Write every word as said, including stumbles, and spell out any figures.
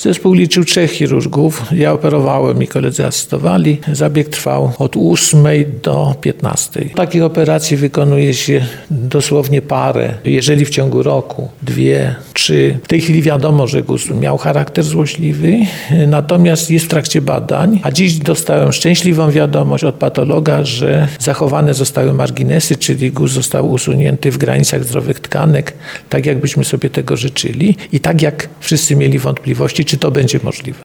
Zespół liczył trzech chirurgów. Ja operowałem i koledzy asystowali. Zabieg trwał od ósmej do piętnastej. Takich operacji wykonuje się dosłownie parę. Jeżeli w ciągu roku, dwie, trzy. W tej chwili wiadomo, że guz miał charakter złośliwy, natomiast jest w trakcie badań. A dziś dostałem szczęśliwą wiadomość od patologa, że zachowane zostały marginesy, czyli guz został usunięty w granicach zdrowych tkanek, tak jakbyśmy sobie tego życzyli i tak jak wszyscy mieli wątpliwości, czy to będzie możliwe.